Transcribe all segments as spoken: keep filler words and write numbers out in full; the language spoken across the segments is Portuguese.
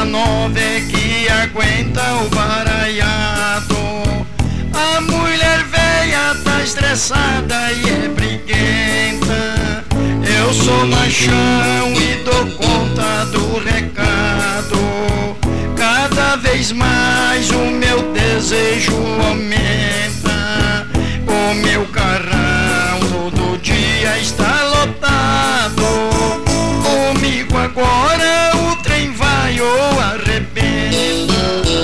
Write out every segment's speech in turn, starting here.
moça nova é que aguenta o baralhado. A mulher velha tá estressada e é briguenta. Eu sou machão e dou conta do recado. Cada vez mais o meu desejo aumenta. O meu carrão todo dia está lotado. Comigo agora o trem vai ou arrebenta.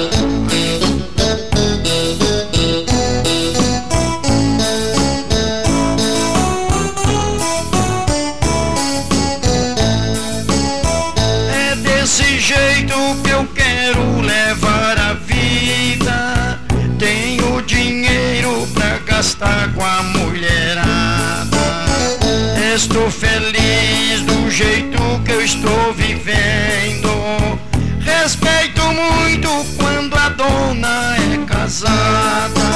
É desse jeito que eu quero levar a vida. Tenho dinheiro pra gastar com a mulherada. Estou feliz do jeito que eu estou vivendo. Respeito muito quando a dona é casada.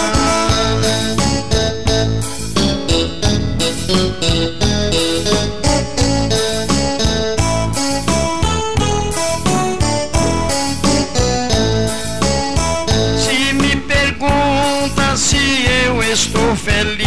Se me pergunta se eu estou feliz,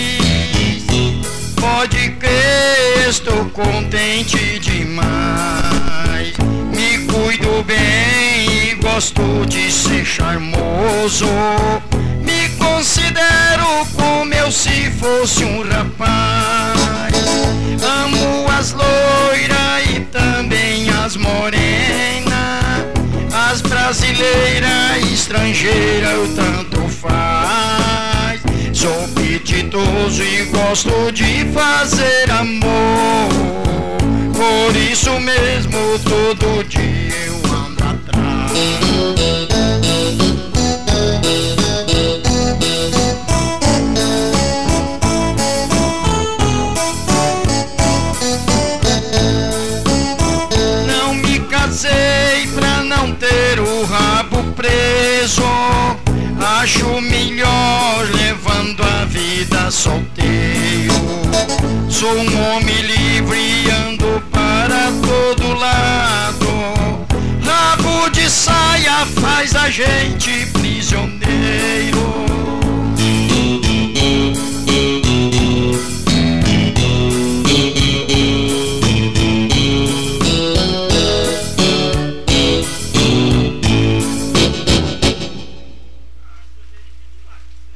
pode crer, estou contente demais. Me cuido bem e gosto de ser charmoso. Me considero como eu se fosse um rapaz. Amo as loiras e também as morenas. As brasileiras e estrangeiras eu tanto faz. Sou apetitoso e gosto de fazer amor. Por isso mesmo todo dia eu ando atrás. Não me casei pra não ter o rabo preso. Acho melhor levando a vida solteiro. Sou um homem livre e ando para todo lado. Rabo de saia faz a gente prisioneiro.